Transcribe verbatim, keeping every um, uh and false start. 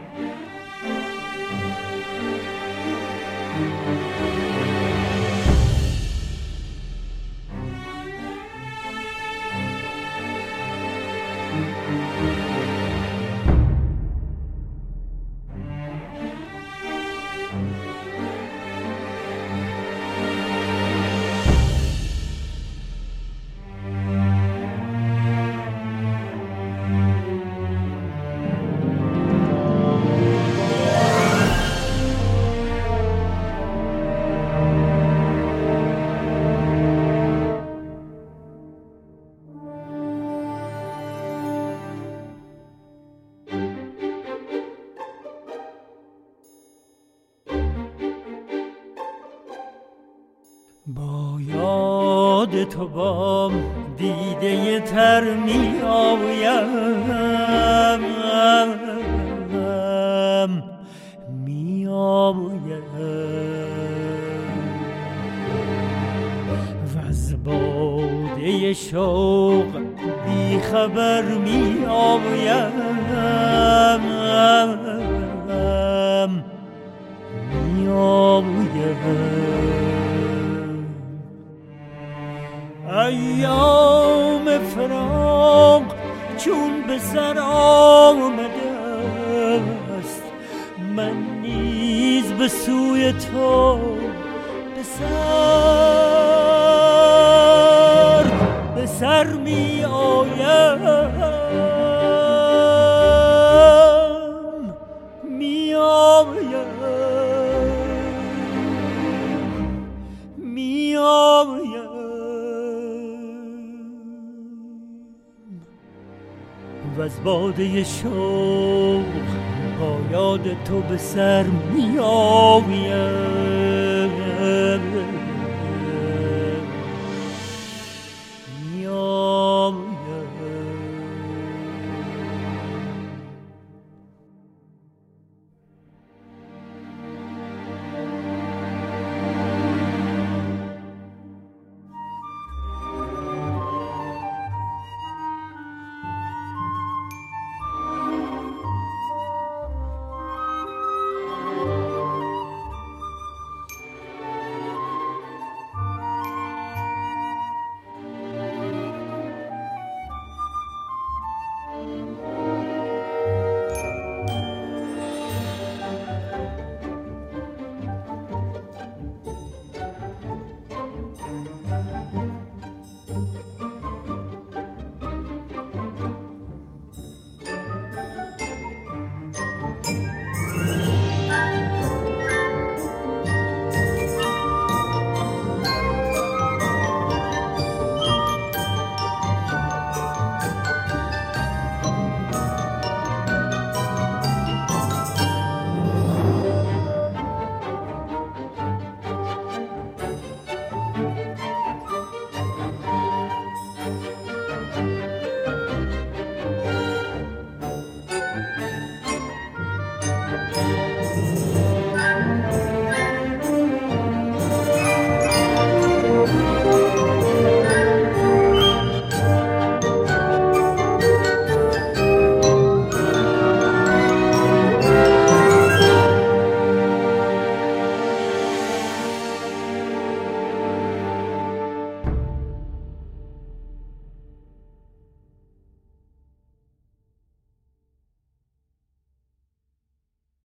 با یاد تو با دیده تر می آیم می آیم و از باده شوق بی خبر می آیم می آیم. ایام فراق چون به سر آمده است، من نیز به سوی تو به سر به سر می آیم می آیم می آیم و از باده شوق با یاد تو به سر می آیم.